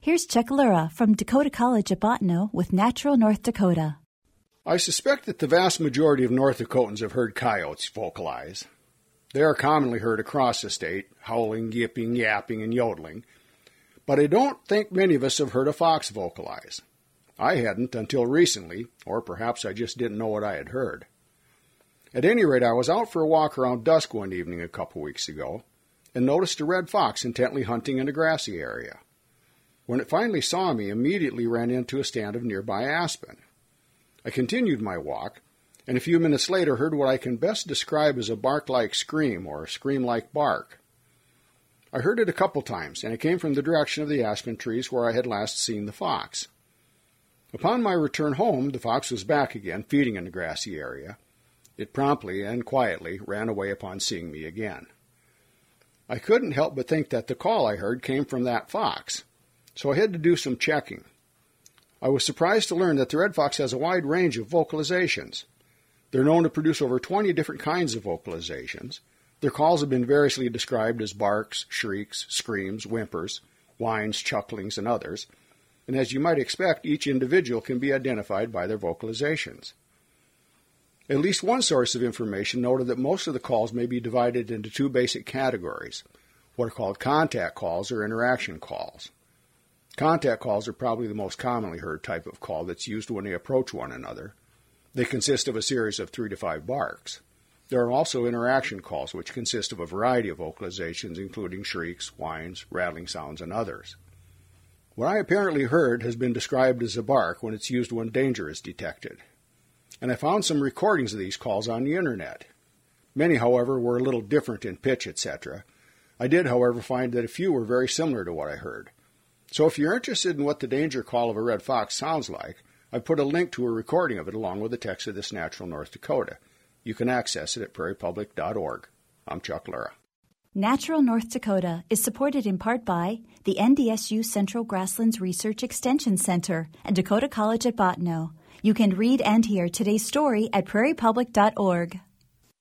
Here's Chuck Lura from Dakota College at Bottineau with Natural North Dakota. I suspect that the vast majority of North Dakotans have heard coyotes vocalize. They are commonly heard across the state, howling, yipping, yapping, and yodeling. But I don't think many of us have heard a fox vocalize. I hadn't until recently, or perhaps I just didn't know what I had heard. At any rate, I was out for a walk around dusk one evening a couple weeks ago and noticed a red fox intently hunting in a grassy area. When it finally saw me, immediately ran into a stand of nearby aspen. I continued my walk, and a few minutes later heard what I can best describe as a bark-like scream or a scream-like bark. I heard it a couple times, and it came from the direction of the aspen trees where I had last seen the fox. Upon my return home, the fox was back again, feeding in the grassy area. It promptly and quietly ran away upon seeing me again. I couldn't help but think that the call I heard came from that fox, so I had to do some checking. I was surprised to learn that the red fox has a wide range of vocalizations. They're known to produce over 20 different kinds of vocalizations. Their calls have been variously described as barks, shrieks, screams, whimpers, whines, chucklings, and others. And as you might expect, each individual can be identified by their vocalizations. At least one source of information noted that most of the calls may be divided into two basic categories, what are called contact calls or interaction calls. Contact calls are probably the most commonly heard type of call that's used when they approach one another. They consist of a series of 3 to 5 barks. There are also interaction calls, which consist of a variety of vocalizations, including shrieks, whines, rattling sounds, and others. What I apparently heard has been described as a bark when it's used when danger is detected. And I found some recordings of these calls on the Internet. Many, however, were a little different in pitch, etc. I did, however, find that a few were very similar to what I heard. So if you're interested in what the danger call of a red fox sounds like, I've put a link to a recording of it along with the text of this Natural North Dakota. You can access it at prairiepublic.org. I'm Chuck Lura. Natural North Dakota is supported in part by the NDSU Central Grasslands Research Extension Center and Dakota College at Bottineau. You can read and hear today's story at prairiepublic.org.